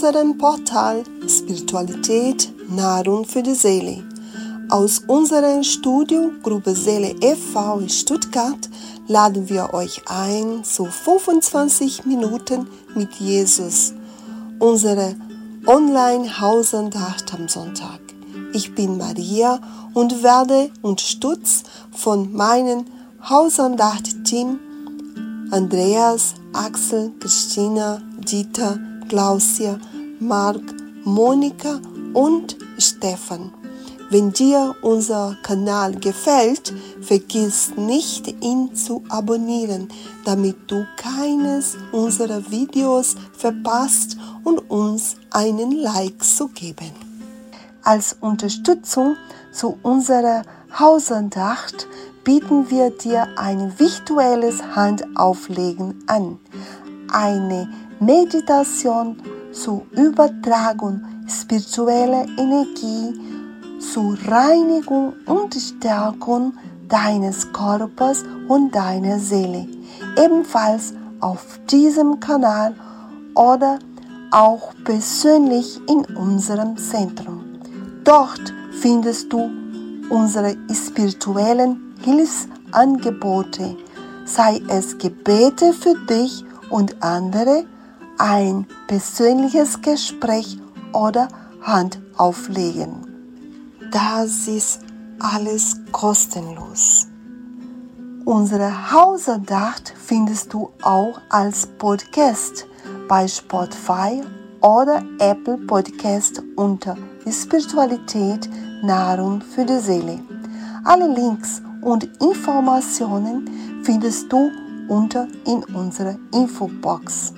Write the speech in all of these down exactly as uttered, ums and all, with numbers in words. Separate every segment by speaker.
Speaker 1: unserem Portal Spiritualität, Nahrung für die Seele. Aus unserer Studio Gruppe Seele e V in Stuttgart laden wir euch ein zu fünfundzwanzig Minuten mit Jesus, unsere Online-Hausandacht am Sonntag. Ich bin Maria und werde unterstützt von meinem Hausandacht-Team Andreas, Axel, Christina, Dieter, Klausia, Marc, Monika und Stefan. Wenn dir unser Kanal gefällt, vergiss nicht, ihn zu abonnieren, damit du keines unserer Videos verpasst und uns einen Like zu geben. Als Unterstützung zu unserer Hausandacht bieten wir dir ein virtuelles Handauflegen an. Eine Meditation zur Übertragung spiritueller Energie, zur Reinigung und Stärkung deines Körpers und deiner Seele. Ebenfalls auf diesem Kanal oder auch persönlich in unserem Zentrum. Dort findest du unsere spirituellen Hilfsangebote, sei es Gebete für dich und andere, ein persönliches Gespräch oder Handauflegen. Das ist alles kostenlos. Unsere Hausandacht findest du auch als Podcast bei Spotify oder Apple Podcast unter Spiritualität, Nahrung für die Seele. Alle Links und Informationen findest du unter in unserer Infobox.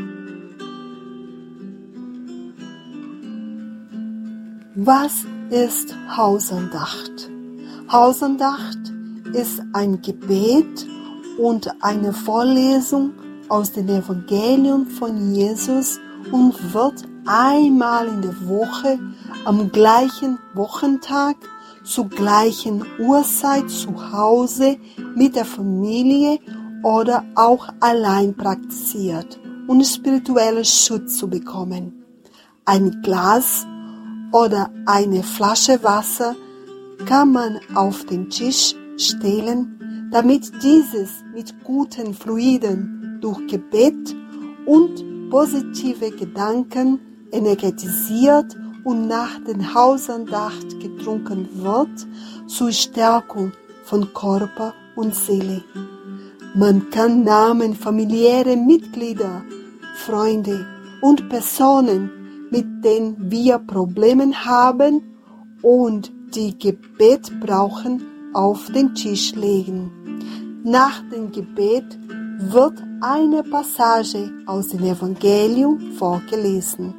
Speaker 1: Was ist Hausandacht? Hausandacht ist ein Gebet und eine Vorlesung aus dem Evangelium von Jesus und wird einmal in der Woche am gleichen Wochentag zur gleichen Uhrzeit zu Hause mit der Familie oder auch allein praktiziert, um spirituellen Schutz zu bekommen. Ein Glas oder eine Flasche Wasser kann man auf den Tisch stellen, damit dieses mit guten Fluiden durch Gebet und positive Gedanken energetisiert und nach der Hausandacht getrunken wird, zur Stärkung von Körper und Seele. Man kann Namen familiärer Mitglieder, Freunde und Personen, mit denen wir Probleme haben und die Gebet brauchen, auf den Tisch legen. Nach dem Gebet wird eine Passage aus dem Evangelium vorgelesen.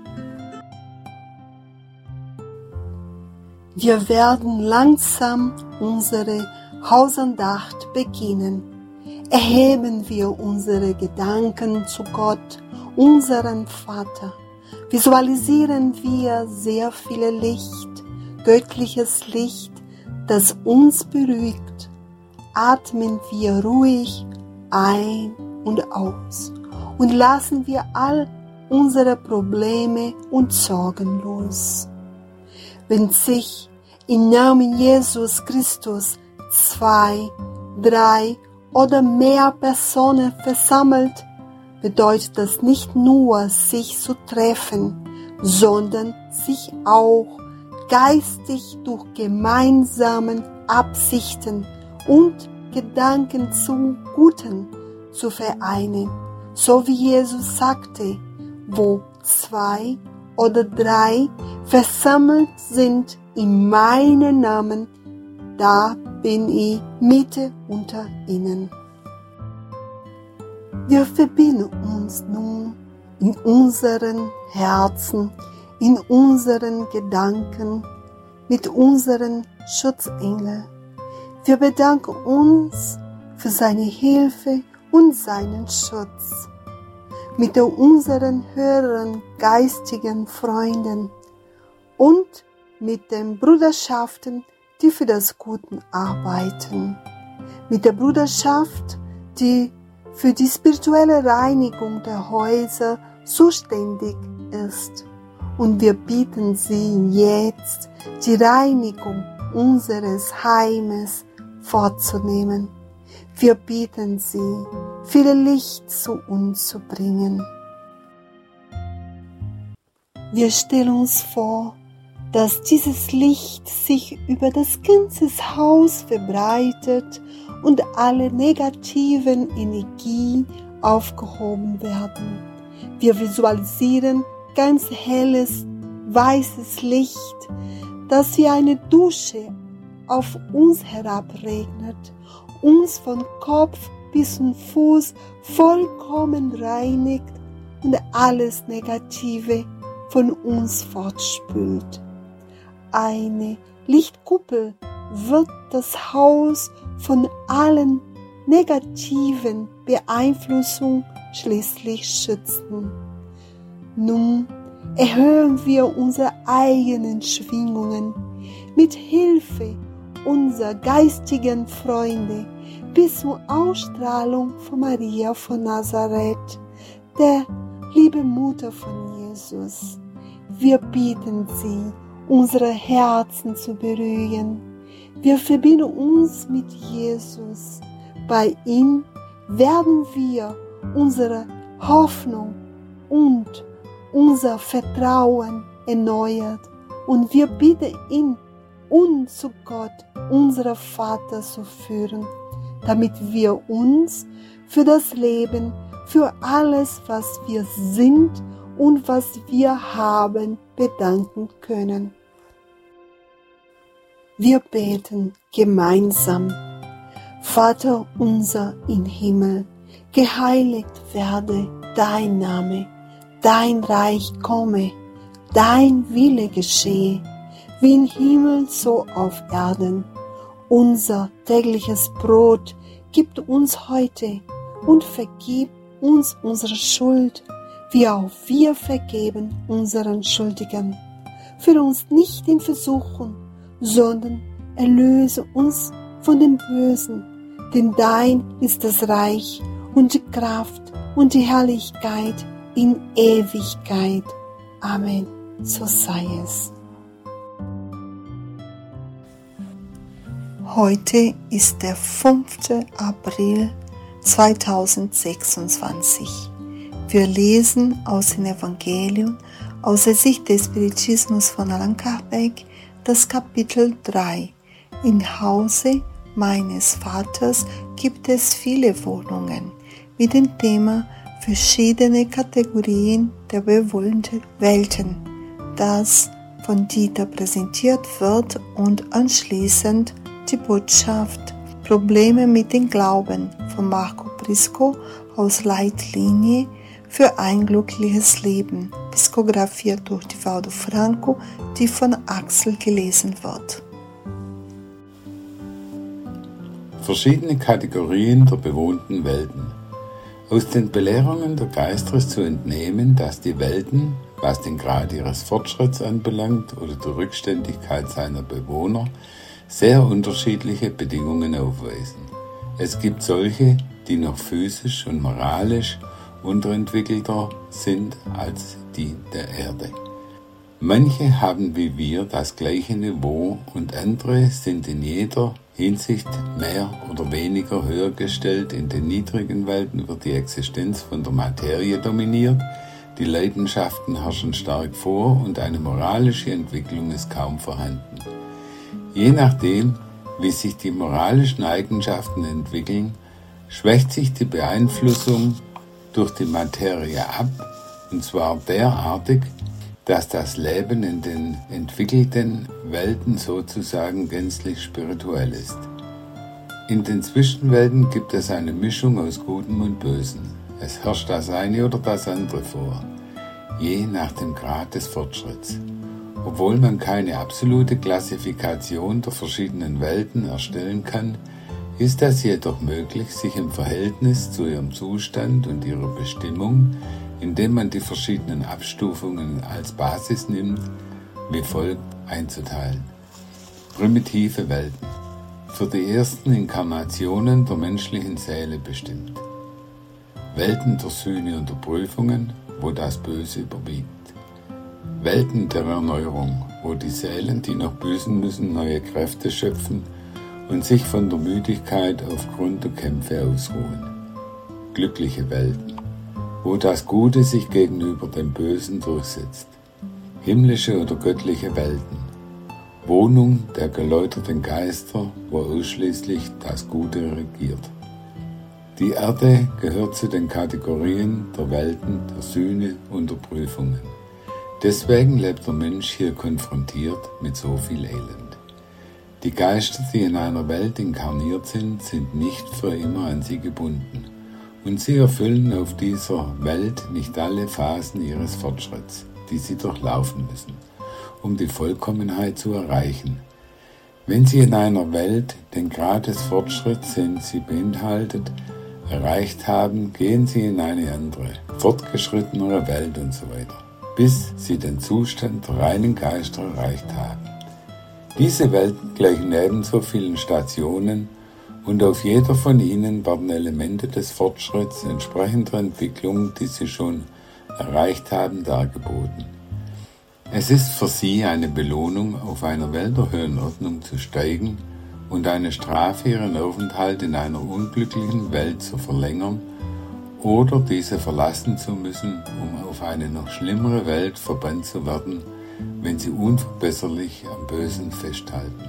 Speaker 1: Wir werden langsam unsere Hausandacht beginnen. Erheben wir unsere Gedanken zu Gott, unserem Vater. Visualisieren wir sehr viel Licht, göttliches Licht, das uns beruhigt. Atmen wir ruhig ein und aus und lassen wir all unsere Probleme und Sorgen los. Wenn sich im Namen Jesus Christus zwei, drei oder mehr Personen versammelt, bedeutet das nicht nur, sich zu treffen, sondern sich auch geistig durch gemeinsame Absichten und Gedanken zum Guten zu vereinen. So wie Jesus sagte, wo zwei oder drei versammelt sind in meinem Namen, da bin ich Mitte unter ihnen. Wir verbinden uns nun in unseren Herzen, in unseren Gedanken mit unseren Schutzengeln. Wir bedanken uns für seine Hilfe und seinen Schutz. Mit unseren höheren geistigen Freunden und mit den Bruderschaften, die für das Gute arbeiten. Mit der Bruderschaft, die für die spirituelle Reinigung der Häuser zuständig ist. und wir bitten Sie jetzt, die Reinigung unseres Heimes vorzunehmen. Wir bitten Sie, viel Licht zu uns zu bringen. Wir stellen uns vor, dass dieses Licht sich über das ganze Haus verbreitet und alle negativen Energien aufgehoben werden. Wir visualisieren ganz helles, weißes Licht, das wie eine Dusche auf uns herabregnet, uns von Kopf bis zum Fuß vollkommen reinigt und alles Negative von uns fortspült. Eine Lichtkuppel wird das Haus von allen negativen Beeinflussungen schließlich schützen. Nun erhöhen wir unsere eigenen Schwingungen mit Hilfe unserer geistigen Freunde bis zur Ausstrahlung von Maria von Nazareth, der liebe Mutter von Jesus. Wir bitten Sie, unsere Herzen zu berühren. Wir verbinden uns mit Jesus. Bei ihm werden wir unsere Hoffnung und unser Vertrauen erneuert und wir bitten ihn, uns zu Gott, unserem Vater, zu führen, damit wir uns für das Leben, für alles, was wir sind und was wir haben, bedanken können. Wir beten gemeinsam. Vater unser im Himmel, geheiligt werde dein Name, dein Reich komme, dein Wille geschehe, wie im Himmel so auf Erden. Unser tägliches Brot gib uns heute und vergib uns unsere Schuld, wie auch wir vergeben unseren Schuldigen. Führe uns nicht in Versuchung, sondern erlöse uns von dem Bösen. Denn dein ist das Reich und die Kraft und die Herrlichkeit in Ewigkeit. Amen. So sei es. Heute ist der fünfte April zweitausendsechsundzwanzig. Wir lesen aus dem Evangelium aus der Sicht des Spiritismus von Allan Kardec das Kapitel drei. Im Hause meines Vaters gibt es viele Wohnungen mit dem Thema verschiedene Kategorien der bewohnten Welten, das von Dieter präsentiert wird und anschließend die Botschaft Probleme mit dem Glauben von Marco Prisco aus Leitlinie für ein glückliches Leben, psichografiert durch Divaldo Franco, die von Axel gelesen wird.
Speaker 2: Verschiedene Kategorien der bewohnten Welten. Aus den Belehrungen der Geister ist zu entnehmen, dass die Welten, was den Grad ihres Fortschritts anbelangt oder die Rückständigkeit seiner Bewohner, sehr unterschiedliche Bedingungen aufweisen. Es gibt solche, die noch physisch und moralisch unterentwickelter sind als die der Erde. Manche haben wie wir das gleiche Niveau und andere sind in jeder Hinsicht mehr oder weniger höher gestellt. In den niedrigen Welten wird die Existenz von der Materie dominiert, die Leidenschaften herrschen stark vor und eine moralische Entwicklung ist kaum vorhanden. Je nachdem, wie sich die moralischen Eigenschaften entwickeln, schwächt sich die Beeinflussung durch die Materie ab, und zwar derartig, dass das Leben in den entwickelten Welten sozusagen gänzlich spirituell ist. In den Zwischenwelten gibt es eine Mischung aus Gutem und Bösen. Es herrscht das eine oder das andere vor, je nach dem Grad des Fortschritts. Obwohl man keine absolute Klassifikation der verschiedenen Welten erstellen kann, ist das jedoch möglich, sich im Verhältnis zu ihrem Zustand und ihrer Bestimmung, indem man die verschiedenen Abstufungen als Basis nimmt, wie folgt einzuteilen. Primitive Welten, für die ersten Inkarnationen der menschlichen Seele bestimmt. Welten der Sühne und der Prüfungen, wo das Böse überwiegt. Welten der Erneuerung, wo die Seelen, die noch büßen müssen, neue Kräfte schöpfen und sich von der Müdigkeit aufgrund der Kämpfe ausruhen. Glückliche Welten, wo das Gute sich gegenüber dem Bösen durchsetzt. Himmlische oder göttliche Welten, Wohnung der geläuterten Geister, wo ausschließlich das Gute regiert. Die Erde gehört zu den Kategorien der Welten, der Sühne und der Prüfungen. Deswegen lebt der Mensch hier konfrontiert mit so viel Elend. Die Geister, die in einer Welt inkarniert sind, sind nicht für immer an sie gebunden. Und sie erfüllen auf dieser Welt nicht alle Phasen ihres Fortschritts, die sie durchlaufen müssen, um die Vollkommenheit zu erreichen. Wenn sie in einer Welt den Grad des Fortschritts, den sie beinhaltet, erreicht haben, gehen sie in eine andere, fortgeschrittenere Welt und so weiter, bis sie den Zustand der reinen Geister erreicht haben. Diese Welten gleichen ebenso vielen Stationen und auf jeder von ihnen werden Elemente des Fortschritts entsprechend der Entwicklung, die sie schon erreicht haben, dargeboten. Es ist für sie eine Belohnung, auf einer Welt der höheren Ordnung zu steigen und eine Strafe, ihren Aufenthalt in einer unglücklichen Welt zu verlängern oder diese verlassen zu müssen, um auf eine noch schlimmere Welt verbannt zu werden, wenn sie unverbesserlich am Bösen festhalten.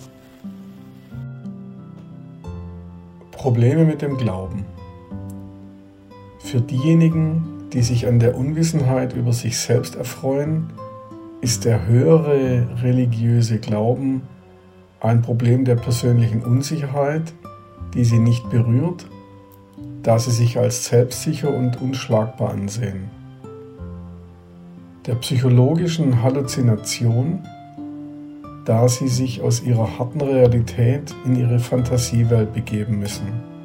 Speaker 3: Probleme mit dem Glauben. Für diejenigen, die sich an der Unwissenheit über sich selbst erfreuen, ist der höhere religiöse Glauben ein Problem der persönlichen Unsicherheit, die sie nicht berührt, da sie sich als selbstsicher und unschlagbar ansehen. Der psychologischen Halluzination, da sie sich aus ihrer harten Realität in ihre Fantasiewelt begeben müssen.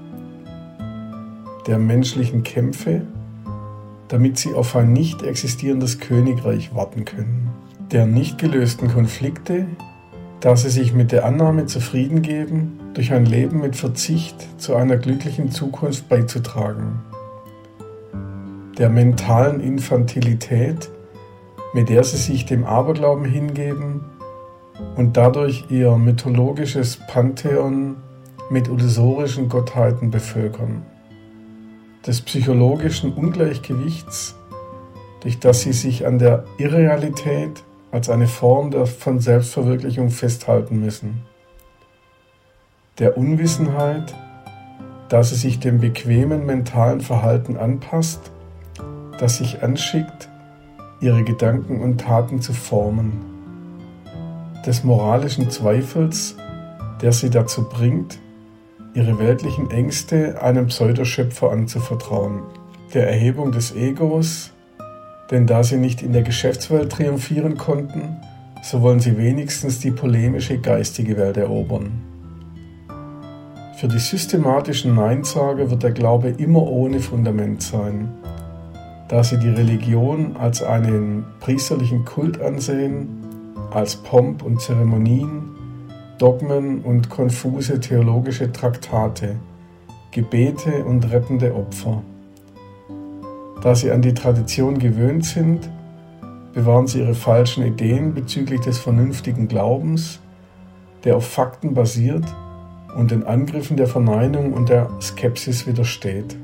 Speaker 3: Der menschlichen Kämpfe, damit sie auf ein nicht existierendes Königreich warten können. Der nicht gelösten Konflikte, da sie sich mit der Annahme zufrieden geben, durch ein Leben mit Verzicht zu einer glücklichen Zukunft beizutragen. Der mentalen Infantilität, mit der sie sich dem Aberglauben hingeben und dadurch ihr mythologisches Pantheon mit illusorischen Gottheiten bevölkern. Des psychologischen Ungleichgewichts, durch das sie sich an der Irrealität als eine Form der von Selbstverwirklichung festhalten müssen. Der Unwissenheit, da sie sich dem bequemen mentalen Verhalten anpasst, das sich anschickt, ihre Gedanken und Taten zu formen. Des moralischen Zweifels, der sie dazu bringt, ihre weltlichen Ängste einem Pseudoschöpfer anzuvertrauen. Der Erhebung des Egos, denn da sie nicht in der Geschäftswelt triumphieren konnten, so wollen sie wenigstens die polemische geistige Welt erobern. Für die systematischen Neinsager wird der Glaube immer ohne Fundament sein, da sie die Religion als einen priesterlichen Kult ansehen, als Pomp und Zeremonien, Dogmen und konfuse theologische Traktate, Gebete und rettende Opfer. Da sie an die Tradition gewöhnt sind, bewahren sie ihre falschen Ideen bezüglich des vernünftigen Glaubens, der auf Fakten basiert und den Angriffen der Verneinung und der Skepsis widersteht.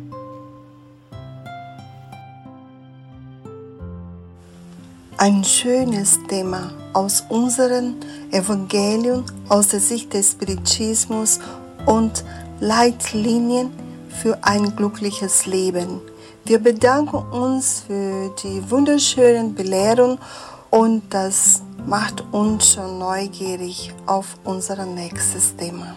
Speaker 1: Ein schönes Thema aus unserem Evangelium, aus der Sicht des Spiritismus und Leitlinien für ein glückliches Leben. Wir bedanken uns für die wunderschönen Belehrungen und das macht uns schon neugierig auf unser nächstes Thema.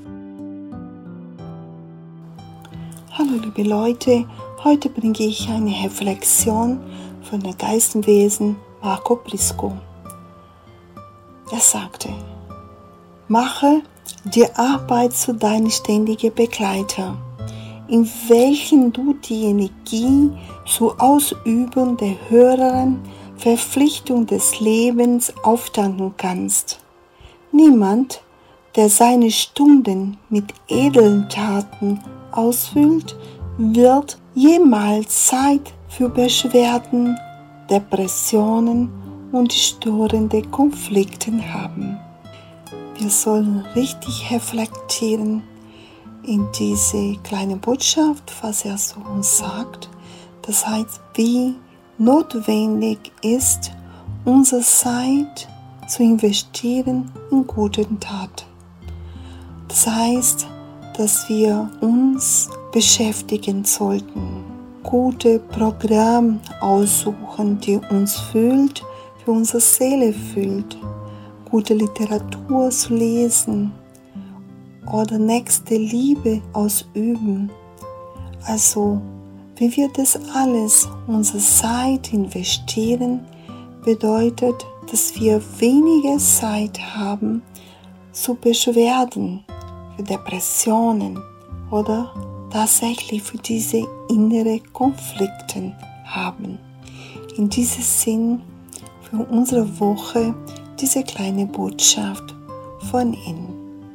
Speaker 1: Hallo liebe Leute, heute bringe ich eine Reflexion von der Geistenwesen Marco Prisco. Er sagte: Mache die Arbeit zu deinem ständigen Begleiter, in welchen du die Energie zur Ausübung der höheren Verpflichtung des Lebens auftanken kannst. Niemand, der seine Stunden mit edlen Taten ausfüllt, wird jemals Zeit für Beschwerden, Depressionen und störende Konflikte haben. Wir sollen richtig reflektieren in diese kleine Botschaft, was er so uns sagt. Das heißt, wie notwendig ist, unsere Zeit zu investieren in guten Taten. Das heißt, dass wir uns beschäftigen sollten, gute Programme aussuchen, die uns füllt, für unsere Seele füllt, gute Literatur zu lesen oder nächste Liebe ausüben. Also, wenn wir das alles, unsere Zeit investieren, bedeutet, dass wir weniger Zeit haben zu Beschwerden, für Depressionen oder tatsächlich für diese inneren Konflikte haben. In diesem Sinn für unsere Woche diese kleine Botschaft von Ihnen.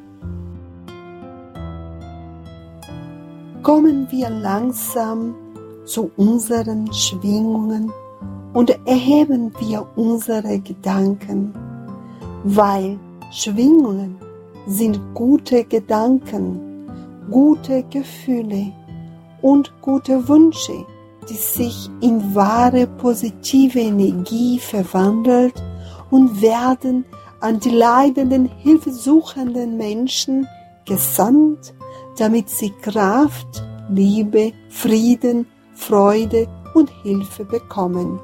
Speaker 1: Kommen wir langsam zu unseren Schwingungen und erheben wir unsere Gedanken, weil Schwingungen sind gute Gedanken, gute Gefühle und gute Wünsche, die sich in wahre positive Energie verwandelt und werden an die leidenden, hilfesuchenden Menschen gesandt, damit sie Kraft, Liebe, Frieden, Freude und Hilfe bekommen.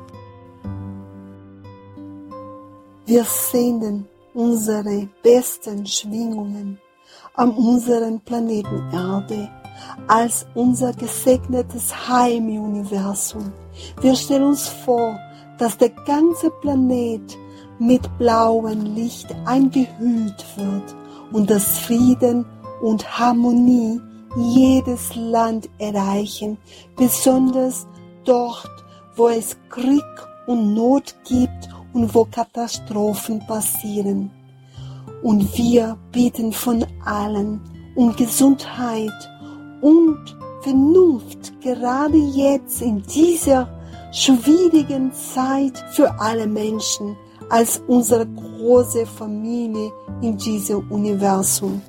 Speaker 1: Wir senden unsere besten Schwingungen an unseren Planeten Erde als unser gesegnetes Heimuniversum. Wir stellen uns vor, dass der ganze Planet mit blauem Licht eingehüllt wird und dass Frieden und Harmonie jedes Land erreichen, besonders dort, wo es Krieg und Not gibt und wo Katastrophen passieren. Und wir bitten von allen um Gesundheit und Vernunft, gerade jetzt in dieser schwierigen Zeit für alle Menschen, als unsere große Familie in diesem Universum.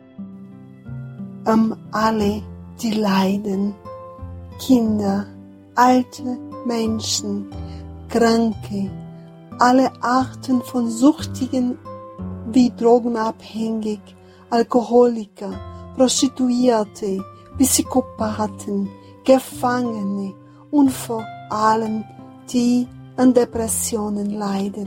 Speaker 1: Um alle, die leiden, Kinder, alte Menschen, Kranke, alle Arten von Süchtigen wie Drogenabhängig, Alkoholiker, Prostituierte, Psychopathen, Gefangene und vor allem die an Depressionen leiden.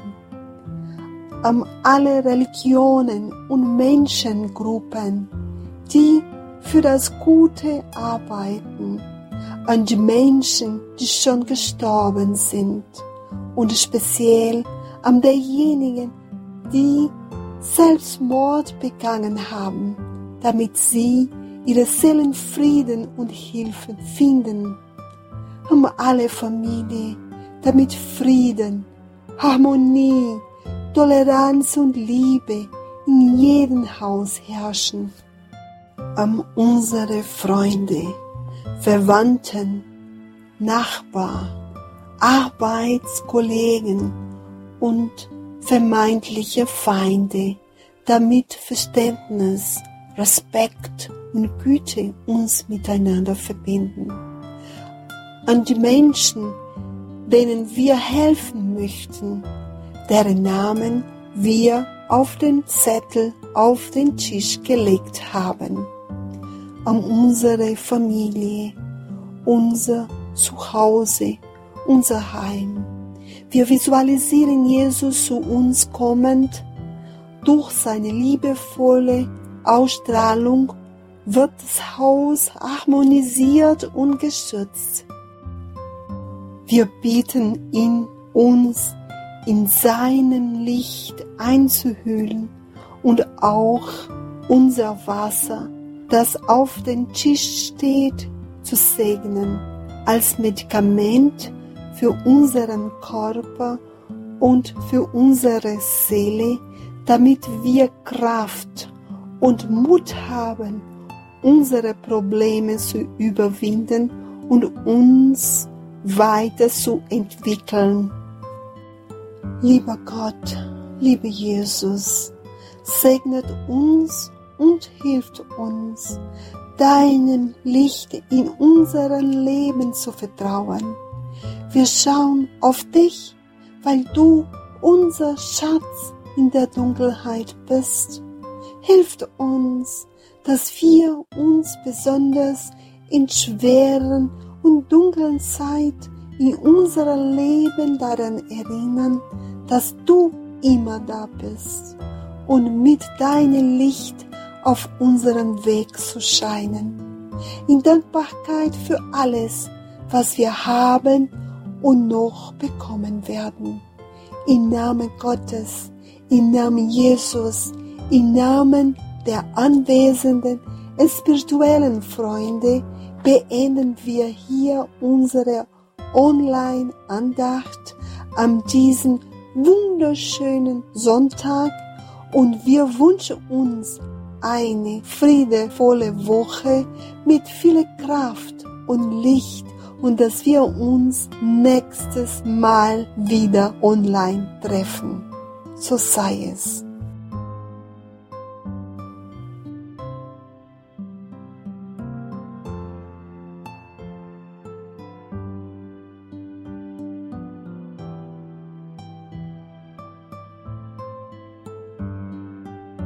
Speaker 1: Um alle Religionen und Menschengruppen, die für das Gute arbeiten, an die Menschen, die schon gestorben sind und speziell an derjenigen, die Selbstmord begangen haben, damit sie ihre Seelenfrieden und Hilfe finden. Um alle Familien, damit Frieden, Harmonie, Toleranz und Liebe in jedem Haus herrschen. Um unsere Freunde, Verwandten, Nachbarn, Arbeitskollegen und vermeintliche Feinde, damit Verständnis, Respekt und Güte uns miteinander verbinden. An die Menschen, denen wir helfen möchten, deren Namen wir auf den Zettel auf den Tisch gelegt haben. An unsere Familie, unser Zuhause, unser Heim. Wir visualisieren Jesus zu uns kommend. Durch seine liebevolle Ausstrahlung wird das Haus harmonisiert und geschützt. Wir bitten ihn, uns in seinem Licht einzuhüllen und auch unser Wasser, das auf dem Tisch steht, zu segnen, als Medikament für unseren Körper und für unsere Seele, damit wir Kraft und Mut haben, unsere Probleme zu überwinden und uns weiterzuentwickeln. Lieber Gott, lieber Jesus, segnet uns und hilft uns, deinem Licht in unserem Leben zu vertrauen. Wir schauen auf dich, weil du unser Schatz in der Dunkelheit bist. Hilf uns, dass wir uns besonders in schweren und dunklen Zeiten in unserem Leben daran erinnern, dass du immer da bist und mit deinem Licht auf unserem Weg zu scheinen. In Dankbarkeit für alles, was wir haben und noch bekommen werden. Im Namen Gottes, im Namen Jesus, im Namen der anwesenden spirituellen Freunde beenden wir hier unsere Online-Andacht an diesem wunderschönen Sonntag und wir wünschen uns eine friedevolle Woche mit viel Kraft und Licht und dass wir uns nächstes Mal wieder online treffen. So sei es.